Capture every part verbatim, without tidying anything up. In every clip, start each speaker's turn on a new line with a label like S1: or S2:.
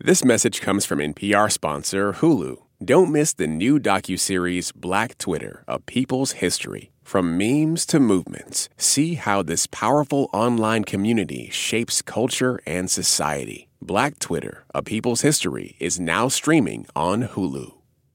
S1: This message comes from N P R sponsor Hulu. Don't miss the new docuseries Black Twitter, A People's History. From memes to movements, see how this powerful online community shapes culture and society. Black Twitter, A People's History is now streaming on Hulu.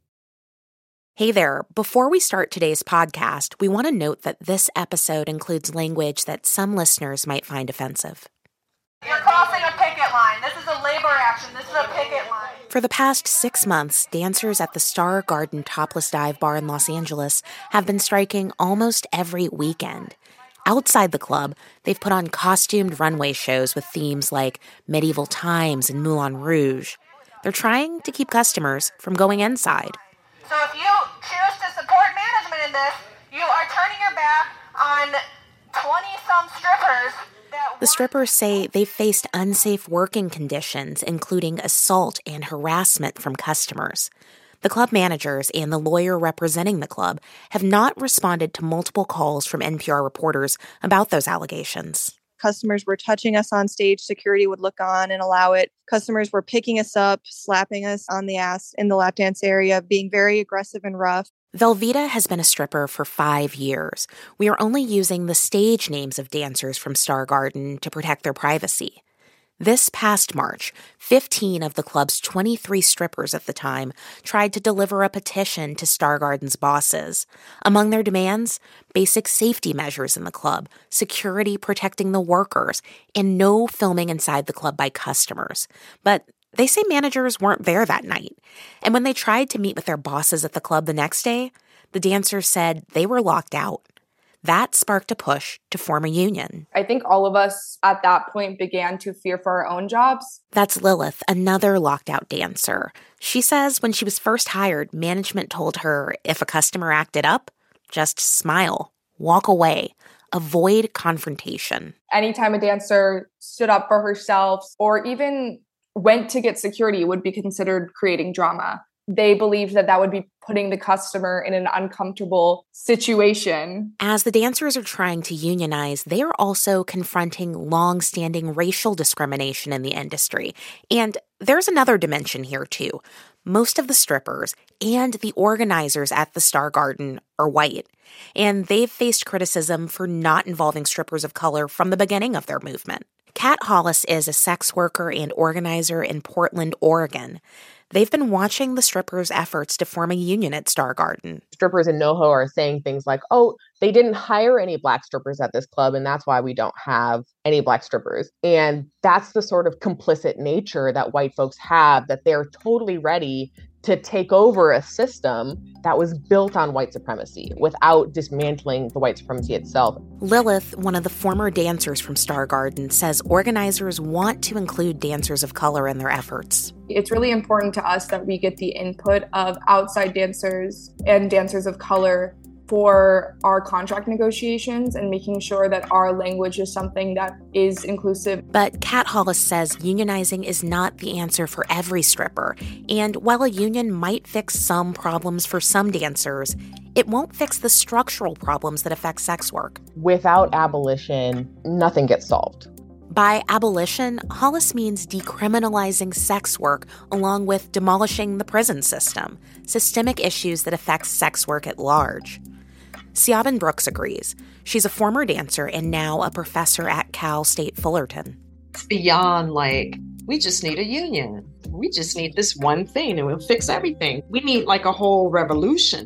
S2: Hey there. Before we start today's podcast, we want to note that this episode includes language that some listeners might find offensive.
S3: You're crossing a picket line. This is a labor action. This is a picket line.
S2: For the past six months, dancers at the Star Garden Topless Dive Bar in Los Angeles have been striking almost every weekend. Outside the club, they've put on costumed runway shows with themes like medieval times and Moulin Rouge. They're trying to keep customers from going inside.
S3: So if you choose to support management in this, you are turning your back on twenty-some strippers.
S2: The strippers say they've faced unsafe working conditions, including assault and harassment from customers. The club managers and the lawyer representing the club have not responded to multiple calls from N P R reporters about those allegations.
S4: Customers were touching us on stage. Security would look on and allow it. Customers were picking us up, slapping us on the ass in the lap dance area, being very aggressive and rough.
S2: Velveeta has been a stripper for five years. We are only using the stage names of dancers from Star Garden to protect their privacy. This past March, fifteen of the club's twenty-three strippers at the time tried to deliver a petition to Star Garden's bosses. Among their demands, basic safety measures in the club, security protecting the workers, and no filming inside the club by customers. But they say managers weren't there that night. And when they tried to meet with their bosses at the club the next day, the dancers said they were locked out. That sparked a push to form a union.
S5: I think all of us at that point began to fear for our own jobs.
S2: That's Lilith, another locked out dancer. She says when she was first hired, management told her if a customer acted up, just smile, walk away, avoid confrontation.
S5: Anytime a dancer stood up for herself or even went to get security would be considered creating drama. They believed that that would be putting the customer in an uncomfortable situation.
S2: As the dancers are trying to unionize, they are also confronting long-standing racial discrimination in the industry. And there's another dimension here, too. Most of the strippers and the organizers at the Star Garden are white, and they've faced criticism for not involving strippers of color from the beginning of their movement. Kat Hollis is a sex worker and organizer in Portland, Oregon. They've been watching the strippers' efforts to form a union at Star Garden.
S6: Strippers in NoHo are saying things like, oh, they didn't hire any Black strippers at this club, and that's why we don't have any Black strippers. And that's the sort of complicit nature that white folks have, that they're totally ready to take over a system that was built on white supremacy without dismantling the white supremacy itself.
S2: Lilith, one of the former dancers from Star Garden, says organizers want to include dancers of color in their efforts.
S5: It's really important to us that we get the input of outside dancers and dancers of color for our contract negotiations and making sure that our language is something that is inclusive.
S2: But Kat Hollis says unionizing is not the answer for every stripper. And while a union might fix some problems for some dancers, it won't fix the structural problems that affect sex work.
S6: Without abolition, nothing gets solved.
S2: By abolition, Hollis means decriminalizing sex work along with demolishing the prison system, systemic issues that affect sex work at large. Siobhan Brooks agrees. She's a former dancer and now a professor at Cal State Fullerton.
S7: It's beyond like, we just need a union. We just need this one thing and we'll fix everything. We need like a whole revolution.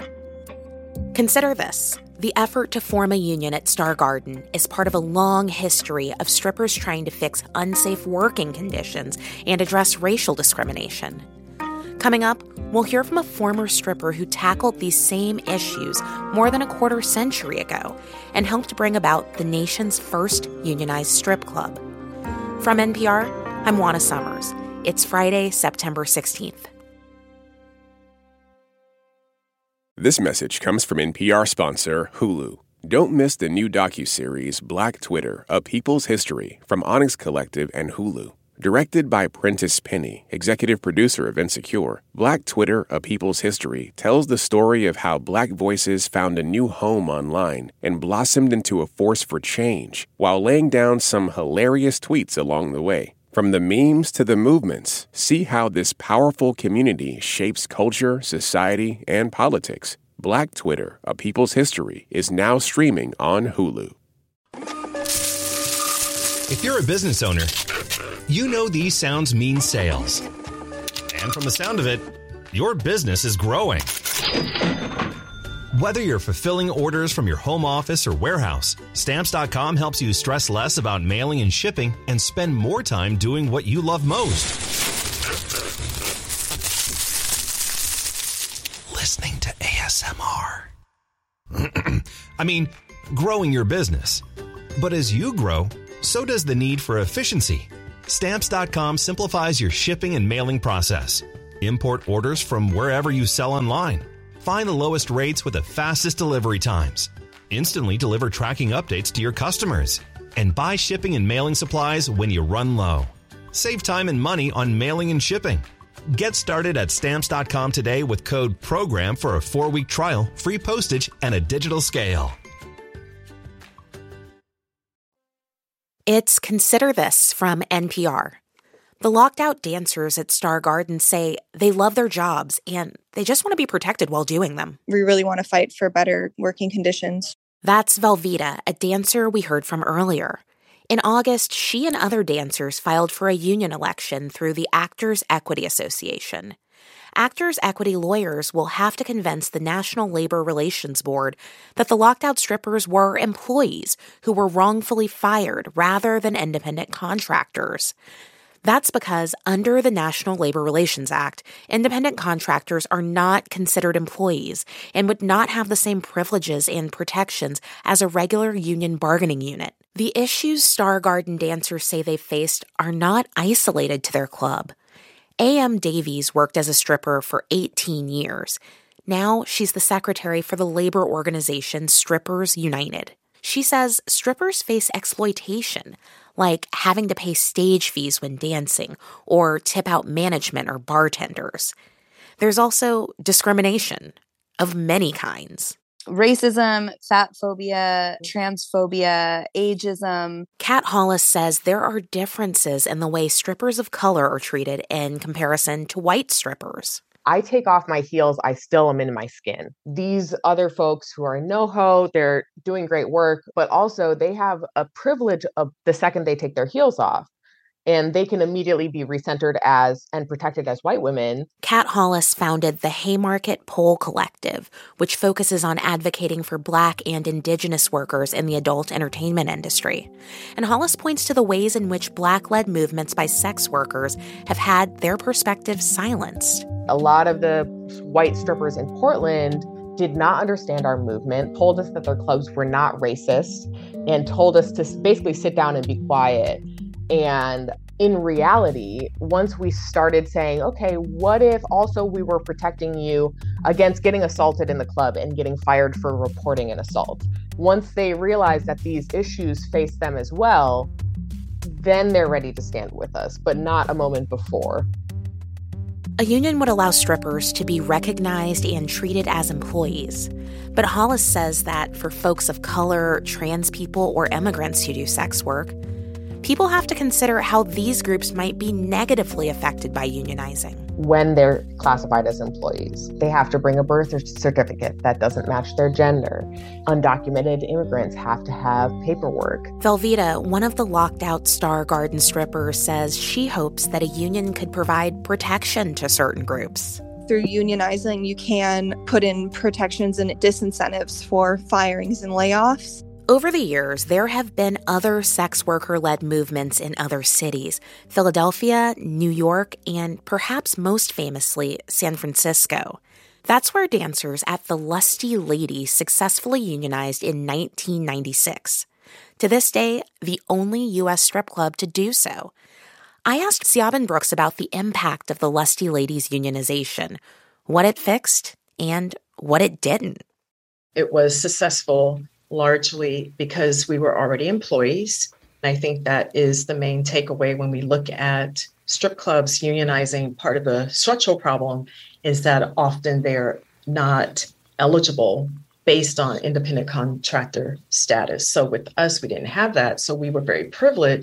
S2: Consider this. The effort to form a union at Star Garden is part of a long history of strippers trying to fix unsafe working conditions and address racial discrimination. Coming up, we'll hear from a former stripper who tackled these same issues more than a quarter century ago and helped bring about the nation's first unionized strip club. From N P R, I'm Juana Summers. It's Friday, September sixteenth.
S1: This message comes from N P R sponsor Hulu. Don't miss the new docuseries Black Twitter, A People's History from Onyx Collective and Hulu. Directed by Prentice Penny, executive producer of Insecure, Black Twitter, A People's History tells the story of how Black voices found a new home online and blossomed into a force for change while laying down some hilarious tweets along the way. From the memes to the movements, see how this powerful community shapes culture, society, and politics. Black Twitter, A People's History, is now streaming on Hulu.
S8: If you're a business owner, you know these sounds mean sales. And from the sound of it, your business is growing. Whether you're fulfilling orders from your home office or warehouse, Stamps dot com helps you stress less about mailing and shipping and spend more time doing what you love most. Listening to A S M R. I mean, growing your business. But as you grow, so does the need for efficiency. Stamps dot com simplifies your shipping and mailing process. Import orders from wherever you sell online. Find the lowest rates with the fastest delivery times. Instantly deliver tracking updates to your customers. And buy shipping and mailing supplies when you run low. Save time and money on mailing and shipping. Get started at Stamps dot com today with code PROGRAM for a four-week trial, free postage, and a digital scale.
S2: It's Consider This from N P R. The locked-out dancers at Star Garden say they love their jobs and they just want to be protected while doing them.
S4: We really want to fight for better working conditions.
S2: That's Velveeta, a dancer we heard from earlier. In August, she and other dancers filed for a union election through the Actors Equity Association. Actors Equity lawyers will have to convince the National Labor Relations Board that the locked-out strippers were employees who were wrongfully fired rather than independent contractors. That's because under the National Labor Relations Act, independent contractors are not considered employees and would not have the same privileges and protections as a regular union bargaining unit. The issues Star Garden dancers say they faced are not isolated to their club. A M Davies worked as a stripper for eighteen years. Now she's the secretary for the labor organization Strippers United. She says strippers face exploitation, like having to pay stage fees when dancing or tip out management or bartenders. There's also discrimination of many kinds.
S9: Racism, fat phobia, transphobia, ageism.
S2: Kat Hollis says there are differences in the way strippers of color are treated in comparison to white strippers.
S6: I take off my heels, I still am in my skin. These other folks who are in NoHo, they're doing great work, but also they have a privilege of the second they take their heels off. And they can immediately be recentered as and protected as white women.
S2: Kat Hollis founded the Haymarket Pole Collective, which focuses on advocating for Black and Indigenous workers in the adult entertainment industry. And Hollis points to the ways in which Black-led movements by sex workers have had their perspectives silenced.
S6: A lot of the white strippers in Portland did not understand our movement, told us that their clubs were not racist, and told us to basically sit down and be quiet. And in reality, once we started saying, okay, what if also we were protecting you against getting assaulted in the club and getting fired for reporting an assault? Once they realize that these issues face them as well, then they're ready to stand with us, but not a moment before.
S2: A union would allow strippers to be recognized and treated as employees. But Hollis says that for folks of color, trans people, or immigrants who do sex work, people have to consider how these groups might be negatively affected by unionizing.
S6: When they're classified as employees, they have to bring a birth certificate that doesn't match their gender. Undocumented immigrants have to have paperwork.
S2: Velveeta, one of the locked-out Star Garden strippers, says she hopes that a union could provide protection to certain groups.
S4: Through unionizing, you can put in protections and disincentives for firings and layoffs.
S2: Over the years, there have been other sex worker-led movements in other cities, Philadelphia, New York, and perhaps most famously, San Francisco. That's where dancers at the Lusty Lady successfully unionized in nineteen ninety-six. To this day, the only U S strip club to do so. I asked Siobhan Brooks about the impact of the Lusty Ladies unionization, what it fixed, and what it didn't.
S7: It was successful largely because we were already employees. I think that is the main takeaway when we look at strip clubs unionizing. Part of the structural problem is that often they're not eligible based on independent contractor status. So with us, we didn't have that. So we were very privileged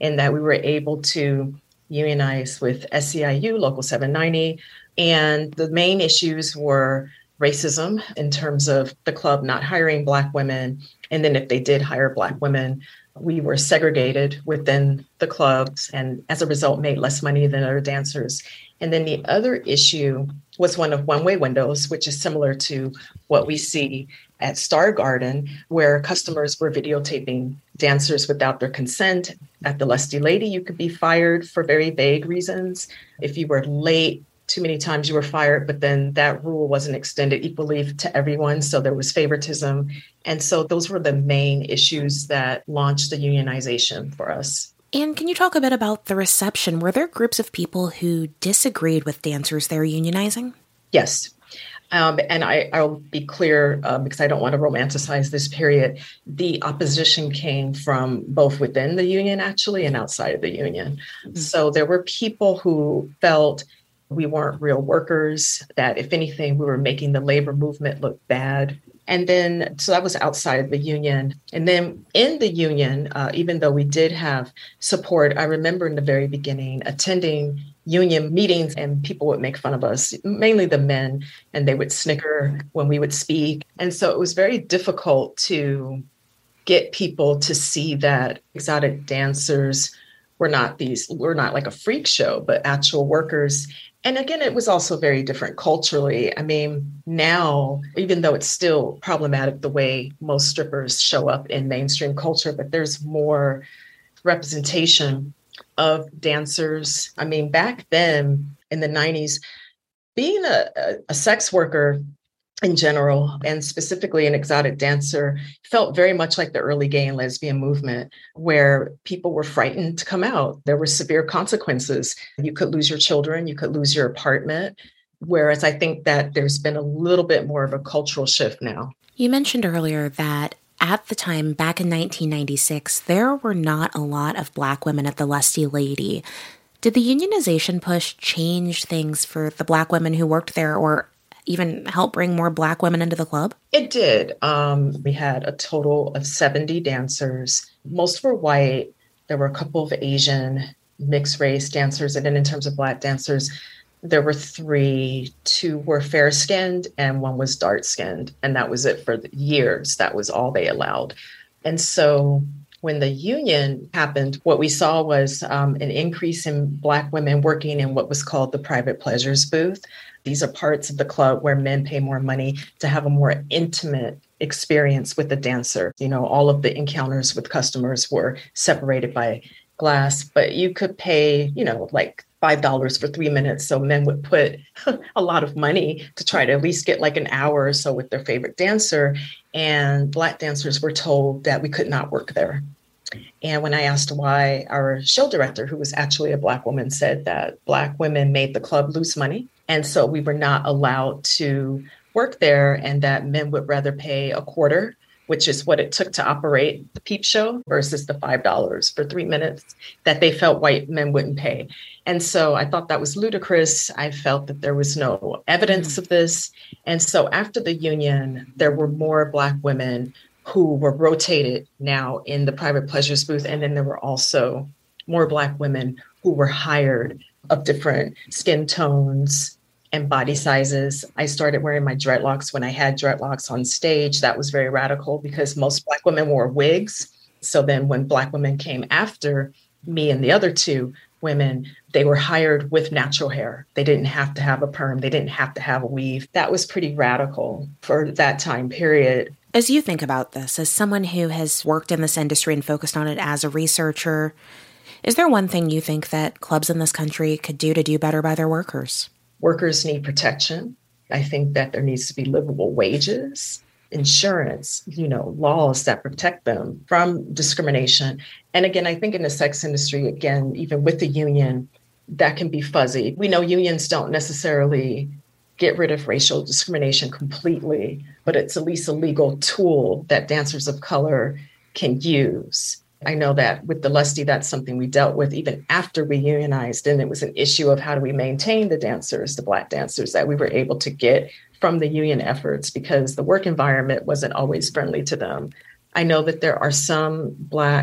S7: in that we were able to unionize with S C I U, Local seven ninety. And the main issues were racism in terms of the club not hiring Black women. And then if they did hire Black women, we were segregated within the clubs and as a result made less money than other dancers. And then the other issue was one of one-way windows, which is similar to what we see at Star Garden, where customers were videotaping dancers without their consent. At the Lusty Lady, you could be fired for very vague reasons. If you were late too many times, you were fired, but then that rule wasn't extended equally to everyone. So there was favoritism. And so those were the main issues that launched the unionization for us.
S2: And can you talk a bit about the reception? Were there groups of people who disagreed with dancers they were unionizing?
S7: Yes. Um, and I, I'll be clear uh, because I don't want to romanticize this period. The opposition came from both within the union, actually, and outside of the union. Mm-hmm. So there were people who felt we weren't real workers, that if anything, we were making the labor movement look bad. And then, so that was outside of the union. And then in the union, uh, even though we did have support, I remember in the very beginning attending union meetings and people would make fun of us, mainly the men, and they would snicker when we would speak. And so it was very difficult to get people to see that exotic dancers were not these, were not like a freak show, but actual workers. And again, it was also very different culturally. I mean, now, even though it's still problematic the way most strippers show up in mainstream culture, but there's more representation of dancers. I mean, back then in the nineties, being a, a, a sex worker in general, and specifically an exotic dancer, felt very much like the early gay and lesbian movement, where people were frightened to come out. There were severe consequences. You could lose your children, you could lose your apartment, whereas I think that there's been a little bit more of a cultural shift now.
S2: You mentioned earlier that at the time, back in nineteen ninety-six, there were not a lot of Black women at the Lusty Lady. Did the unionization push change things for the Black women who worked there, or even help bring more Black women into the club?
S7: It did. Um, we had a total of seventy dancers. Most were white. There were a couple of Asian mixed race dancers. And then in terms of Black dancers, there were three. Two were fair-skinned and one was dark-skinned. And that was it for the years. That was all they allowed. And so when the union happened, what we saw was um, an increase in Black women working in what was called the private pleasures booth. These are parts of the club where men pay more money to have a more intimate experience with the dancer. You know, all of the encounters with customers were separated by glass, but you could pay, you know, like five dollars for three minutes. So men would put a lot of money to try to at least get like an hour or so with their favorite dancer. And Black dancers were told that we could not work there. And when I asked why, our show director, who was actually a Black woman, said that Black women made the club lose money. And so we were not allowed to work there, and that men would rather pay a quarter, which is what it took to operate the Peep Show, versus the five dollars for three minutes that they felt white men wouldn't pay. And so I thought that was ludicrous. I felt that there was no evidence of this. And so after the union, there were more Black women who were rotated now in the private pleasures booth. And then there were also more Black women who were hired of different skin tones and body sizes. I started wearing my dreadlocks when I had dreadlocks on stage. That was very radical because most Black women wore wigs. So then when Black women came after me and the other two women, they were hired with natural hair. They didn't have to have a perm. They didn't have to have a weave. That was pretty radical for that time period.
S2: As you think about this, as someone who has worked in this industry and focused on it as a researcher, is there one thing you think that clubs in this country could do to do better by their workers?
S7: Workers need protection. I think that there needs to be livable wages, insurance, you know, laws that protect them from discrimination. And again, I think in the sex industry, again, even with the union, that can be fuzzy. We know unions don't necessarily get rid of racial discrimination completely, but it's at least a legal tool that dancers of color can use. I know that with the Lusty, that's something we dealt with even after we unionized. And it was an issue of how do we maintain the dancers, the Black dancers that we were able to get from the union efforts, because the work environment wasn't always friendly to them. I know that there are some Black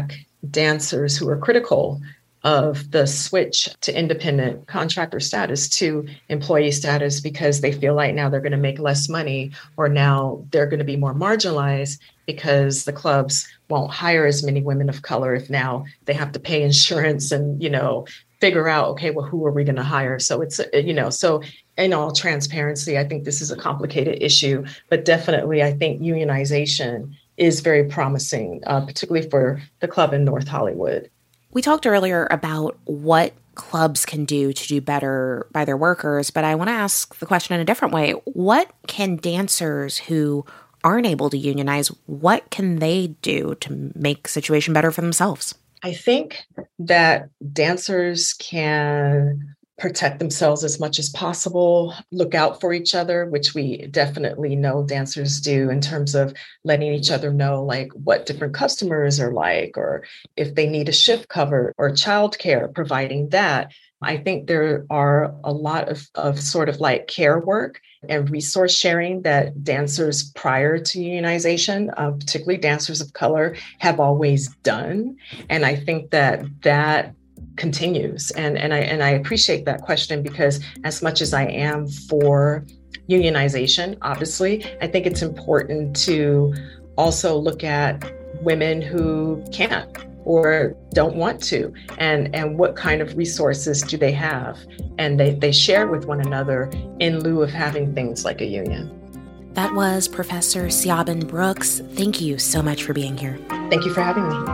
S7: dancers who are critical of the switch to independent contractor status to employee status because they feel like now they're going to make less money, or now they're going to be more marginalized because the clubs won't hire as many women of color if now they have to pay insurance and, you know, figure out, okay, well, who are we going to hire? So it's, you know, so in all transparency, I think this is a complicated issue, but definitely I think unionization is very promising, uh, particularly for the club in North Hollywood.
S2: We talked earlier about what clubs can do to do better by their workers, but I want to ask the question in a different way. What can dancers who aren't able to unionize, what can they do to make the situation better for themselves?
S7: I think that dancers can protect themselves as much as possible, look out for each other, which we definitely know dancers do in terms of letting each other know like what different customers are like, or if they need a shift cover or childcare, providing that. I think there are a lot of, of sort of like care work and resource sharing that dancers prior to unionization, uh, particularly dancers of color, have always done. And I think that that continues. And, and, I, and I appreciate that question because as much as I am for unionization, obviously, I think it's important to also look at women who can't or don't want to, and, and what kind of resources do they have? And they, they share with one another in lieu of having things like a union.
S2: That was Professor Siobhan Brooks. Thank you so much for being here.
S7: Thank you for having me.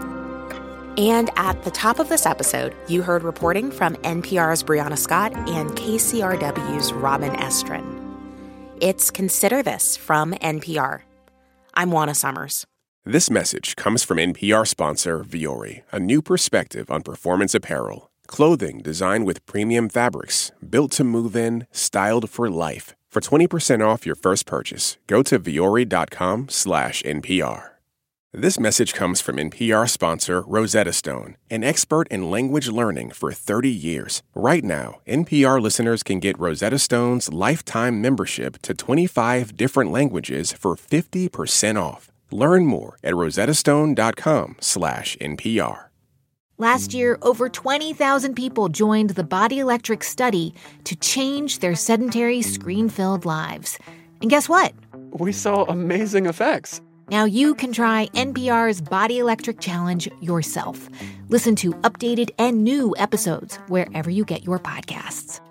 S2: And at the top of this episode, you heard reporting from N P R's Brianna Scott and K C R W's Robin Estrin. It's Consider This from N P R. I'm Juana Summers.
S1: This message comes from N P R sponsor Vuori, a new perspective on performance apparel. Clothing designed with premium fabrics, built to move in, styled for life. For twenty percent off your first purchase, go to vuori.com slash NPR. This message comes from N P R sponsor Rosetta Stone, an expert in language learning for thirty years. Right now, N P R listeners can get Rosetta Stone's lifetime membership to twenty-five different languages for fifty percent off. Learn more at rosettastone.com slash NPR.
S10: Last year, over twenty thousand people joined the Body Electric study to change their sedentary, screen-filled lives. And guess what?
S11: We saw amazing effects.
S10: Now you can try N P R's Body Electric Challenge yourself. Listen to updated and new episodes wherever you get your podcasts.